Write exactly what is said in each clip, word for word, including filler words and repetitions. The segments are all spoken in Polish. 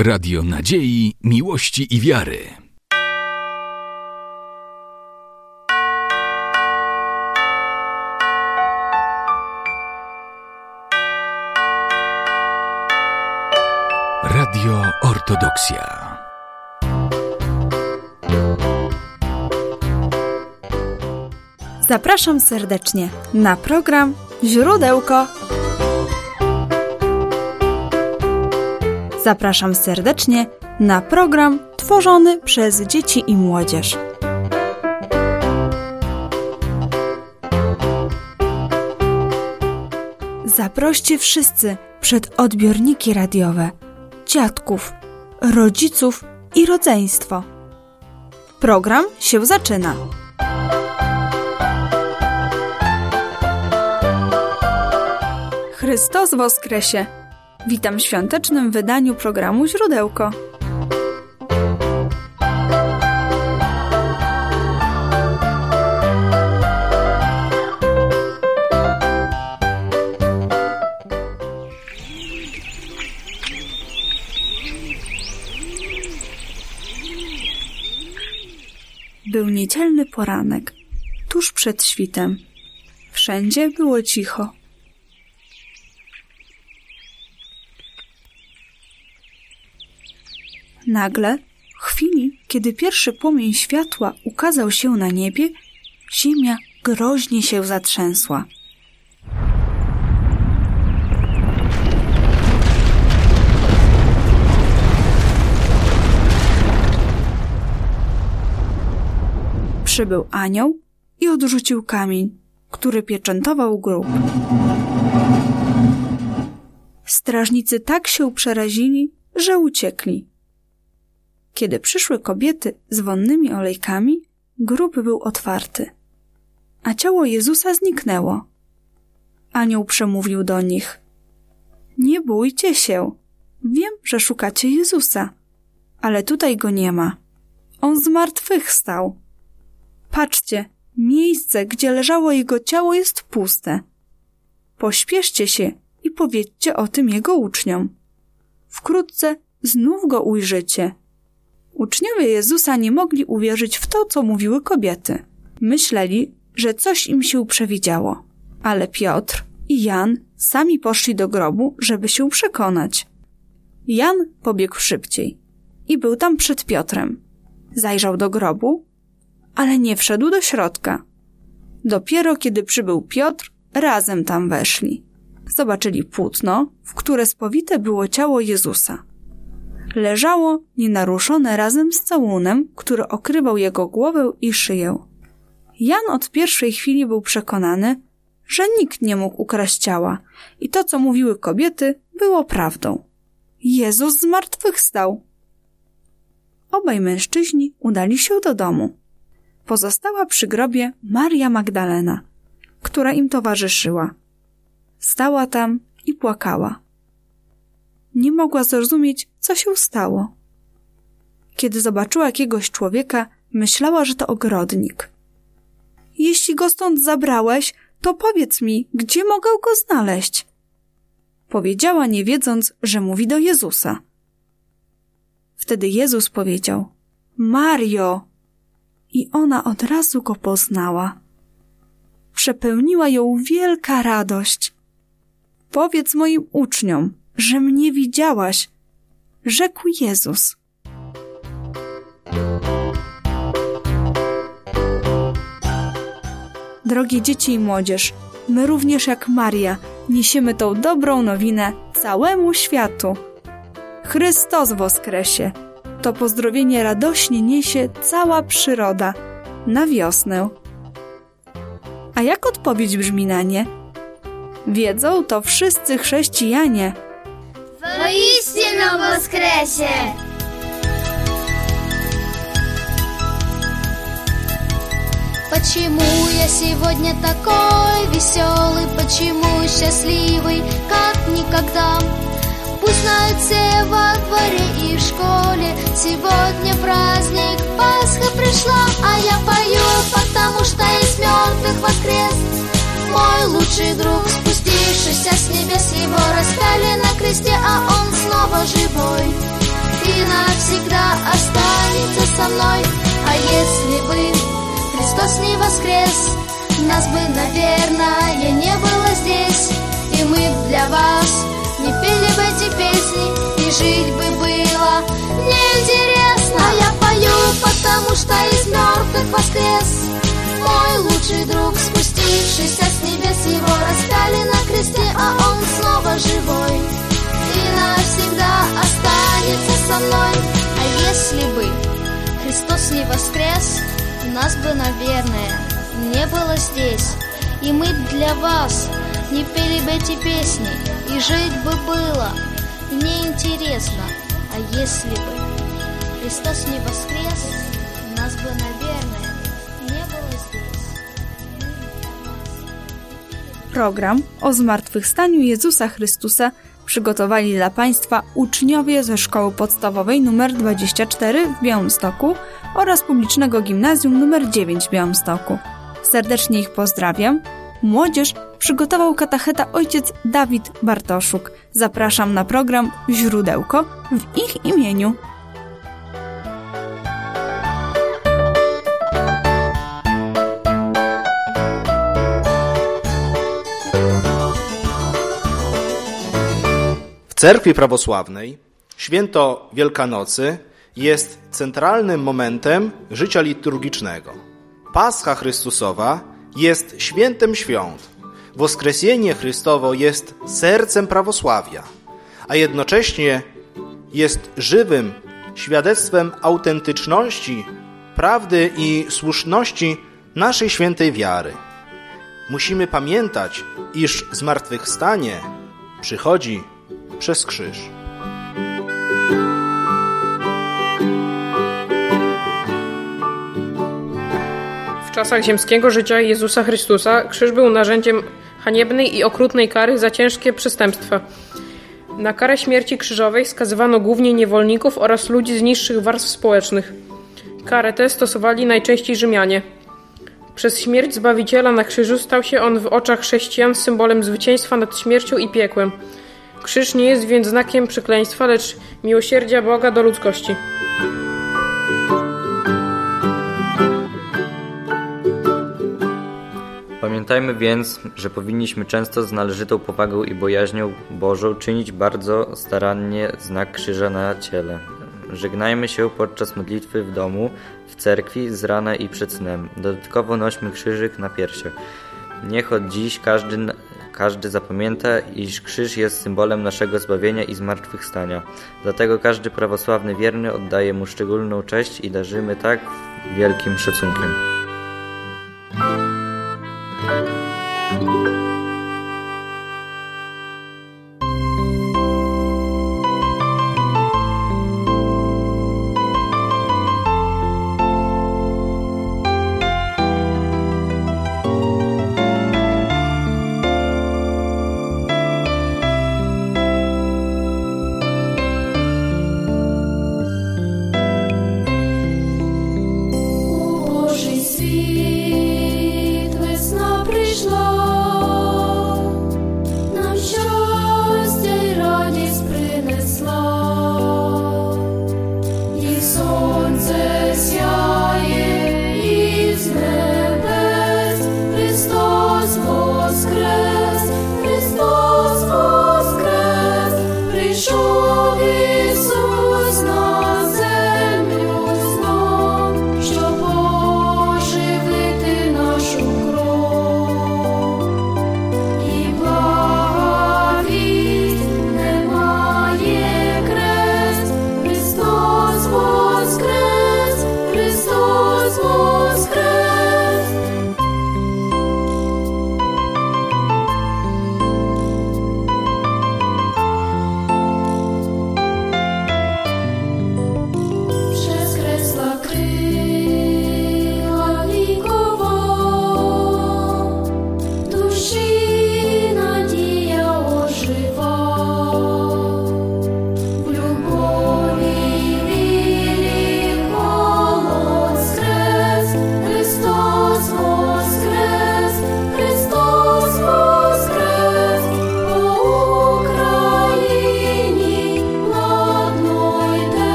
Radio nadziei, miłości i wiary. Radio Ortodoksja. Zapraszam serdecznie na program Źródełko. Zapraszam serdecznie na program tworzony przez dzieci i młodzież. Zaproście wszyscy przed odbiorniki radiowe, dziadków, rodziców i rodzeństwo. Program się zaczyna. Chrystus woskresie! Witam w świątecznym wydaniu programu Źródełko. Był niedzielny poranek, tuż przed świtem. Wszędzie było cicho. Nagle, w chwili, kiedy pierwszy płomień światła ukazał się na niebie, ziemia groźnie się zatrzęsła. Przybył anioł i odrzucił kamień, który pieczętował grób. Strażnicy tak się przerazili, że uciekli. Kiedy przyszły kobiety z wonnymi olejkami, grób był otwarty, a ciało Jezusa zniknęło. Anioł przemówił do nich: Nie bójcie się, wiem, że szukacie Jezusa, ale tutaj go nie ma. On zmartwychwstał. Patrzcie, miejsce, gdzie leżało jego ciało, jest puste. Pośpieszcie się i powiedzcie o tym jego uczniom. Wkrótce znów go ujrzycie. Uczniowie Jezusa nie mogli uwierzyć w to, co mówiły kobiety. Myśleli, że coś im się przewidziało. Ale Piotr i Jan sami poszli do grobu, żeby się przekonać. Jan pobiegł szybciej i był tam przed Piotrem. Zajrzał do grobu, ale nie wszedł do środka. Dopiero kiedy przybył Piotr, razem tam weszli. Zobaczyli płótno, w które spowite było ciało Jezusa. Leżało nienaruszone razem z całunem, który okrywał jego głowę i szyję. Jan od pierwszej chwili był przekonany, że nikt nie mógł ukraść ciała i to, co mówiły kobiety, było prawdą. Jezus zmartwychwstał. Obaj mężczyźni udali się do domu. Pozostała przy grobie Maria Magdalena, która im towarzyszyła. Stała tam i płakała. Nie mogła zrozumieć, co się stało. Kiedy zobaczyła jakiegoś człowieka, myślała, że to ogrodnik. Jeśli go stąd zabrałeś, to powiedz mi, gdzie mogę go znaleźć? Powiedziała, nie wiedząc, że mówi do Jezusa. Wtedy Jezus powiedział: Mario! I ona od razu go poznała. Przepełniła ją wielka radość. Powiedz moim uczniom, że mnie widziałaś, rzekł Jezus. Drogie dzieci i młodzież, my również jak Maria niesiemy tą dobrą nowinę całemu światu. Chrystus woskresie! To pozdrowienie radośnie niesie cała przyroda na wiosnę. A jak odpowiedź brzmi na nie? Wiedzą to wszyscy chrześcijanie. Воистину воскресе! Почему я сегодня такой веселый, почему счастливый, как никогда? Пусть знают все во дворе и в школе, сегодня праздник, Пасха пришла, а я пою, потому что из мертвых воскрес. Мой лучший друг, спустившийся с небес, его распяли на кресте, а он снова живой. мной. А если бы Христос не воскрес, нас бы, наверное, не было здесь. И мы б для вас не пели бы эти песни, и жить бы было неинтересно. А я пою, потому что из мертвых воскрес мой лучший друг, спустившийся с небес. Его распяли на кресте, а он снова живой и навсегда останется со мной. А если бы Христос не воскрес, нас бы, наверное, не было здесь. И мы для вас не пели бы эти песни, и жить бы было неинтересно. А если бы Христос не воскрес, нас бы, naверное, nie było здесь. Program o zmartwychwstaniu Jezusa Chrystusa przygotowali dla Państwa uczniowie ze Szkoły Podstawowej nr dwadzieścia cztery w Białymstoku oraz Publicznego Gimnazjum nr dziewięć w Białymstoku. Serdecznie ich pozdrawiam. Młodzież przygotował katecheta ojciec Dawid Bartoszuk. Zapraszam na program Źródełko w ich imieniu. W cerkwi prawosławnej święto Wielkanocy jest centralnym momentem życia liturgicznego. Pascha Chrystusowa jest świętem świąt. Woskresienie Chrystowo jest sercem prawosławia, a jednocześnie jest żywym świadectwem autentyczności, prawdy i słuszności naszej świętej wiary. Musimy pamiętać, iż zmartwychwstanie przychodzi przez krzyż. W czasach ziemskiego życia Jezusa Chrystusa krzyż był narzędziem haniebnej i okrutnej kary za ciężkie przestępstwa. Na karę śmierci krzyżowej skazywano głównie niewolników oraz ludzi z niższych warstw społecznych. Karę tę stosowali najczęściej Rzymianie. Przez śmierć Zbawiciela na krzyżu stał się on w oczach chrześcijan symbolem zwycięstwa nad śmiercią i piekłem. Krzyż nie jest więc znakiem przekleństwa, lecz miłosierdzia Boga do ludzkości. Pamiętajmy więc, że powinniśmy często z należytą powagą i bojaźnią Bożą czynić bardzo starannie znak krzyża na ciele. Żegnajmy się podczas modlitwy w domu, w cerkwi, z rana i przed snem. Dodatkowo nośmy krzyżyk na piersiach. Niech od dziś każdy, każdy zapamięta, iż krzyż jest symbolem naszego zbawienia i zmartwychwstania. Dlatego każdy prawosławny wierny oddaje mu szczególną cześć i darzymy tak wielkim szacunkiem. Божий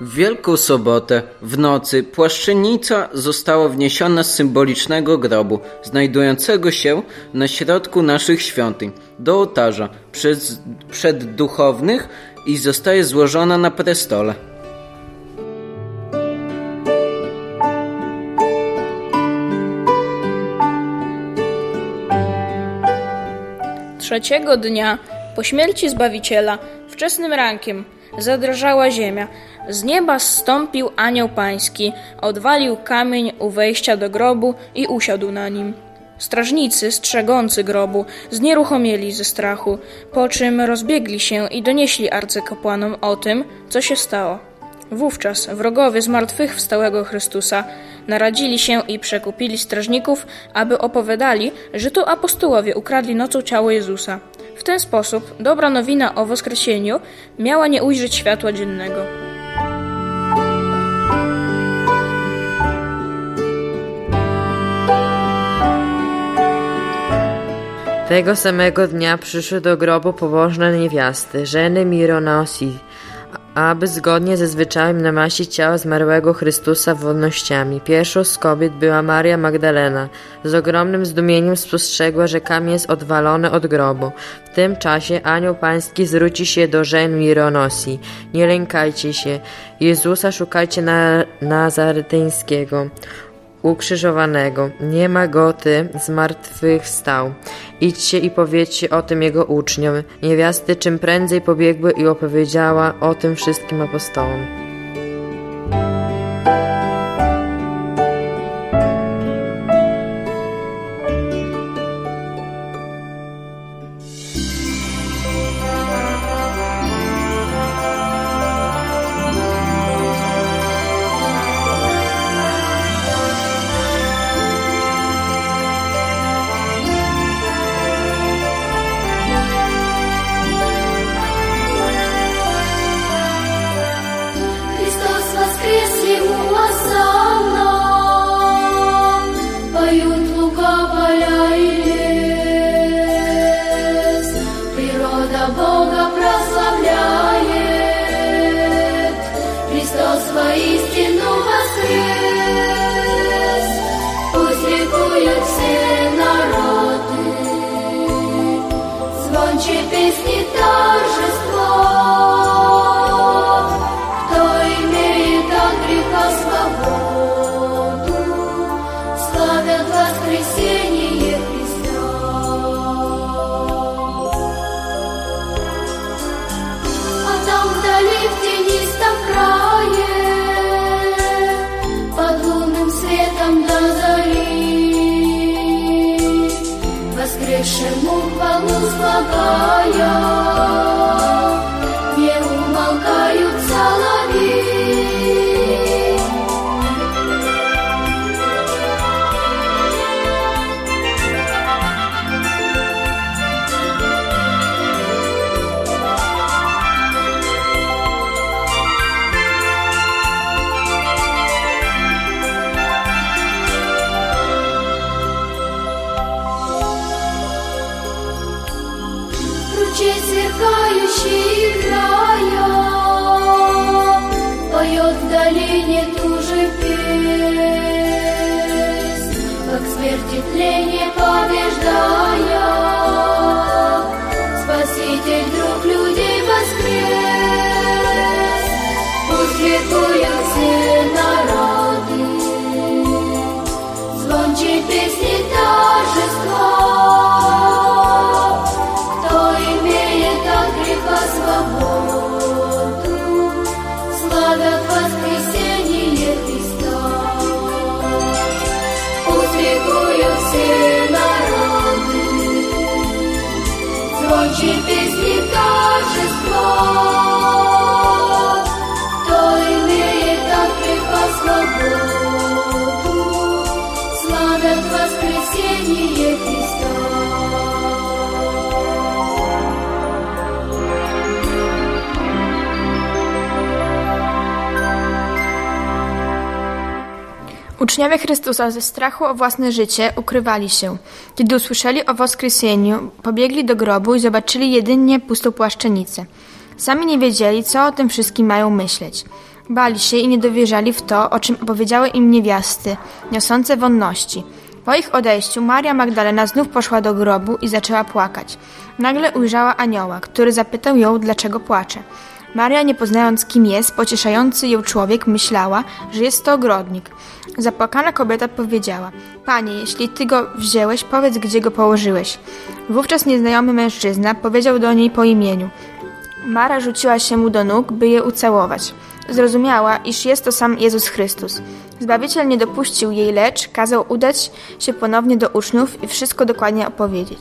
W Wielką Sobotę w nocy płaszczenica została wniesiona z symbolicznego grobu, znajdującego się na środku naszych świątyń, do ołtarza przez, przed duchownych i zostaje złożona na prestole. Trzeciego dnia po śmierci Zbawiciela, wczesnym rankiem, zadrżała ziemia. Z nieba zstąpił anioł pański, odwalił kamień u wejścia do grobu i usiadł na nim. Strażnicy, strzegący grobu, znieruchomieli ze strachu, po czym rozbiegli się i donieśli arcykapłanom o tym, co się stało. Wówczas wrogowie zmartwychwstałego Chrystusa naradzili się i przekupili strażników, aby opowiadali, że to apostołowie ukradli nocą ciało Jezusa. W ten sposób dobra nowina o wskrzesieniu miała nie ujrzeć światła dziennego. Tego samego dnia przyszły do grobu pobożne niewiasty, żeny Mironosji, aby zgodnie ze zwyczajem namaścić ciało zmarłego Chrystusa wonnościami. Pierwszą z kobiet była Maria Magdalena. Z ogromnym zdumieniem spostrzegła, że kamień jest odwalony od grobu. W tym czasie anioł pański zwróci się do żen Mironosji. Nie lękajcie się. Jezusa szukajcie na Nazaretyńskiego, ukrzyżowanego. Nie ma go, ty zmartwychwstał. Idźcie i powiedzcie o tym jego uczniom. Niewiasty czym prędzej pobiegły i opowiedziała o tym wszystkim apostołom. Uczniowie Chrystusa ze strachu o własne życie ukrywali się. Kiedy usłyszeli o wskrzesieniu, pobiegli do grobu i zobaczyli jedynie pustą płaszczenicę. Sami nie wiedzieli, co o tym wszystkim mają myśleć. Bali się i nie dowierzali w to, o czym opowiedziały im niewiasty, niosące wonności. Po ich odejściu Maria Magdalena znów poszła do grobu i zaczęła płakać. Nagle ujrzała anioła, który zapytał ją, dlaczego płacze. Maria, nie poznając kim jest, pocieszający ją człowiek, myślała, że jest to ogrodnik. Zapłakana kobieta powiedziała: Panie, jeśli ty go wzięłeś, powiedz, gdzie go położyłeś. Wówczas nieznajomy mężczyzna powiedział do niej po imieniu. Mara rzuciła się mu do nóg, by je ucałować. Zrozumiała, iż jest to sam Jezus Chrystus. Zbawiciel nie dopuścił jej, lecz kazał udać się ponownie do uczniów i wszystko dokładnie opowiedzieć.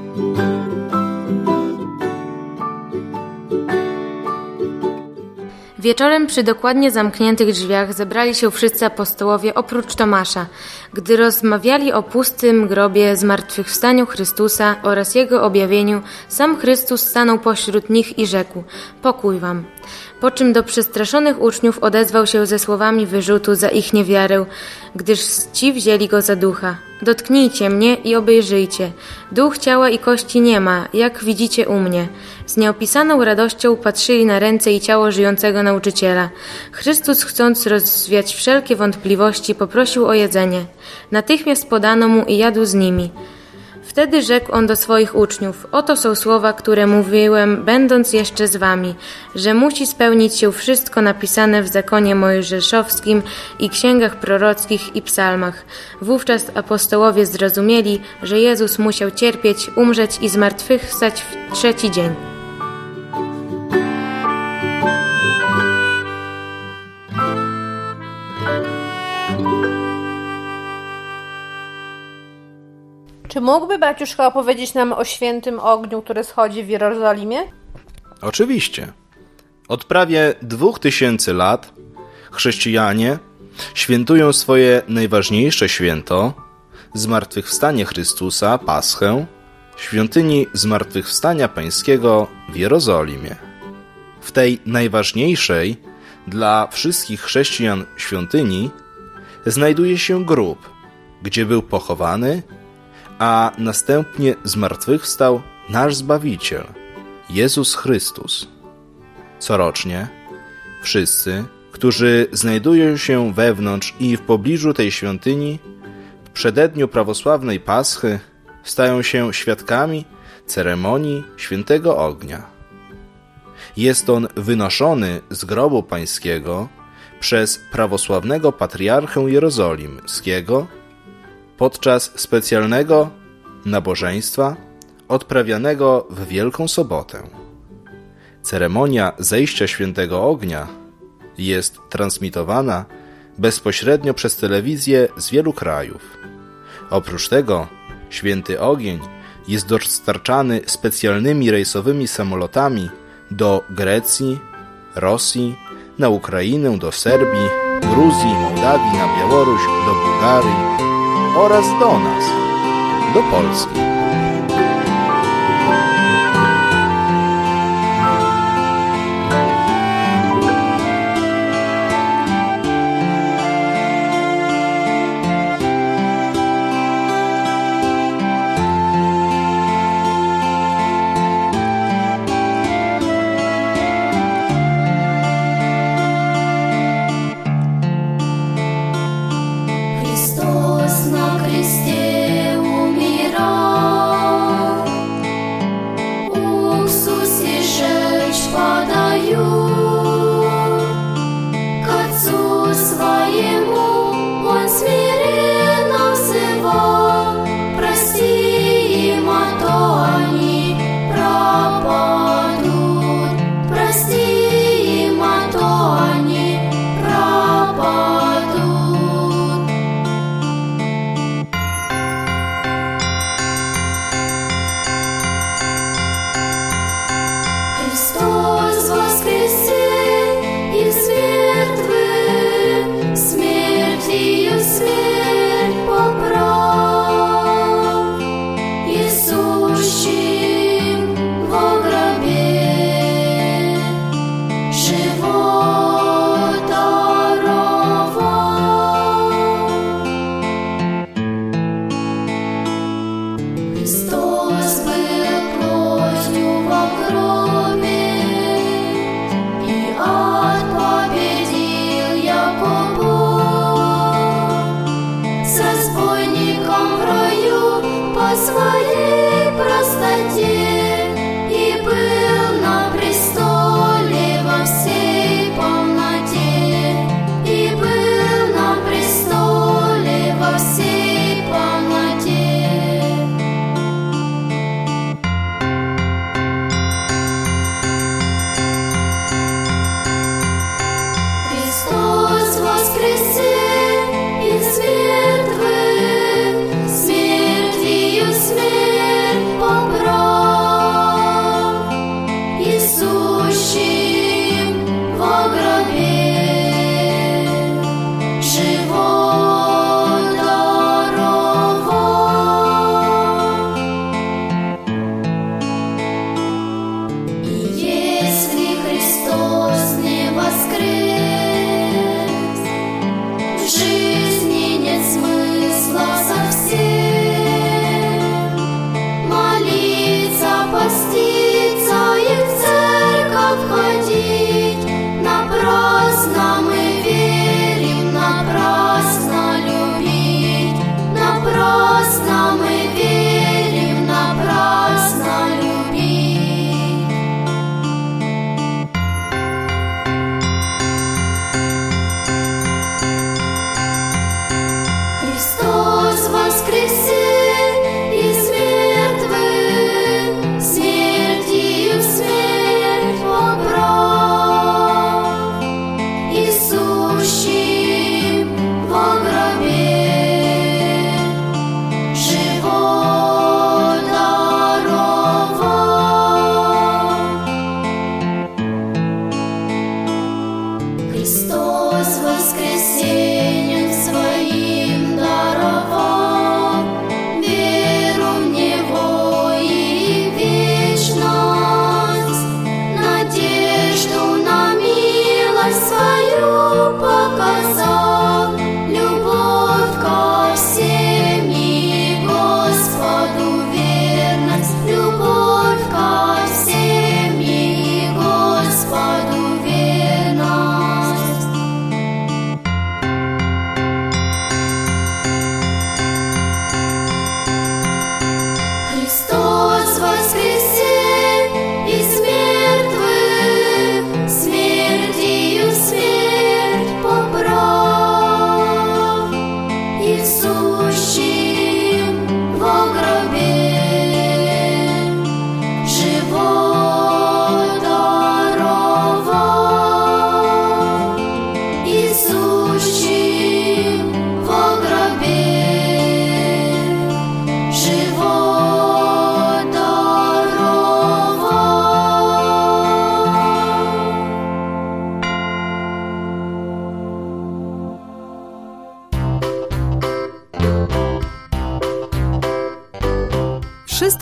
Wieczorem przy dokładnie zamkniętych drzwiach zebrali się wszyscy apostołowie oprócz Tomasza. Gdy rozmawiali o pustym grobie, zmartwychwstaniu Chrystusa oraz Jego objawieniu, sam Chrystus stanął pośród nich i rzekł: Pokój wam. Po czym do przestraszonych uczniów odezwał się ze słowami wyrzutu za ich niewiarę, gdyż ci wzięli go za ducha. Dotknijcie mnie i obejrzyjcie. Duch, ciała i kości nie ma, jak widzicie u mnie. Z nieopisaną radością patrzyli na ręce i ciało żyjącego nauczyciela. Chrystus, chcąc rozwiać wszelkie wątpliwości, poprosił o jedzenie. Natychmiast podano mu i jadł z nimi. Wtedy rzekł on do swoich uczniów: Oto są słowa, które mówiłem, będąc jeszcze z wami, że musi spełnić się wszystko napisane w zakonie mojżeszowskim i księgach prorockich i psalmach. Wówczas apostołowie zrozumieli, że Jezus musiał cierpieć, umrzeć i zmartwychwstać w trzeci dzień. Czy mógłby braciuszka opowiedzieć nam o świętym ogniu, który schodzi w Jerozolimie? Oczywiście. Od prawie dwóch tysięcy lat chrześcijanie świętują swoje najważniejsze święto, zmartwychwstanie Chrystusa, Paschę, w świątyni Zmartwychwstania Pańskiego w Jerozolimie. W tej najważniejszej dla wszystkich chrześcijan świątyni znajduje się grób, gdzie był pochowany, a następnie zmartwychwstał nasz Zbawiciel, Jezus Chrystus. Corocznie wszyscy, którzy znajdują się wewnątrz i w pobliżu tej świątyni, w przededniu prawosławnej Paschy stają się świadkami ceremonii świętego ognia. Jest on wynoszony z grobu pańskiego przez prawosławnego patriarchę jerozolimskiego podczas specjalnego nabożeństwa odprawianego w Wielką Sobotę. Ceremonia zejścia świętego ognia jest transmitowana bezpośrednio przez telewizję z wielu krajów. Oprócz tego święty ogień jest dostarczany specjalnymi rejsowymi samolotami do Grecji, Rosji, na Ukrainę, do Serbii, Gruzji, Mołdawii, na Białoruś, do Bułgarii oraz do nas, do Polski. Христос на кресте умирал.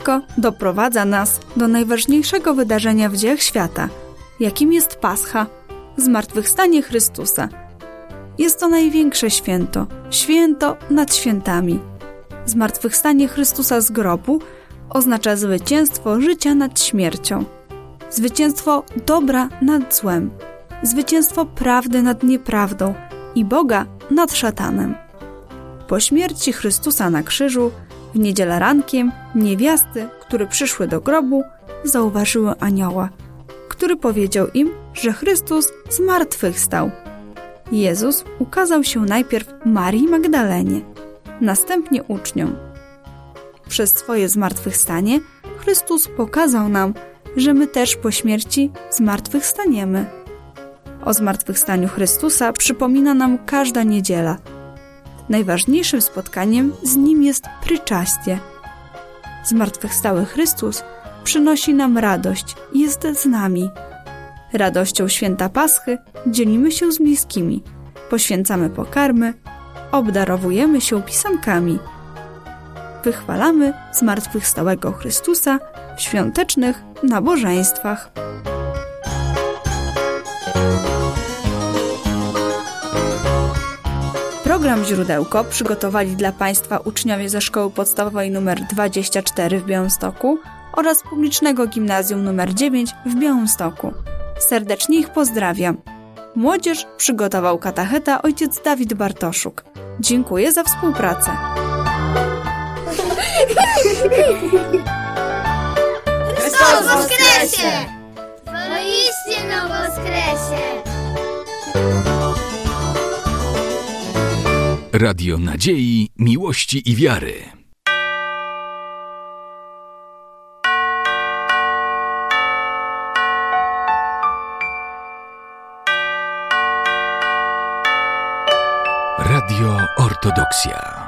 wszystko doprowadza nas do najważniejszego wydarzenia w dziejach świata, jakim jest Pascha, zmartwychwstanie Chrystusa. Jest to największe święto, święto nad świętami. Zmartwychwstanie Chrystusa z grobu oznacza zwycięstwo życia nad śmiercią, zwycięstwo dobra nad złem, zwycięstwo prawdy nad nieprawdą i Boga nad szatanem. Po śmierci Chrystusa na krzyżu, w niedzielę rankiem, niewiasty, które przyszły do grobu, zauważyły anioła, który powiedział im, że Chrystus zmartwychwstał. Jezus ukazał się najpierw Marii Magdalenie, następnie uczniom. Przez swoje zmartwychwstanie Chrystus pokazał nam, że my też po śmierci zmartwychwstaniemy. O zmartwychwstaniu Chrystusa przypomina nam każda niedziela. Najważniejszym spotkaniem z Nim jest pryczastie. Zmartwychwstały Chrystus przynosi nam radość i jest z nami. Radością święta Paschy dzielimy się z bliskimi, poświęcamy pokarmy, obdarowujemy się pisankami. Wychwalamy zmartwychwstałego Chrystusa w świątecznych nabożeństwach. Program Źródełko przygotowali dla Państwa uczniowie ze Szkoły Podstawowej nr dwadzieścia cztery w Białymstoku oraz Publicznego Gimnazjum nr dziewięć w Białymstoku. Serdecznie ich pozdrawiam. Młodzież przygotował katecheta ojciec Dawid Bartoszuk. Dziękuję za współpracę. Chrystus woskresie! Woiście no woskresie! Radio nadziei, miłości i wiary. Radio Ortodoksja.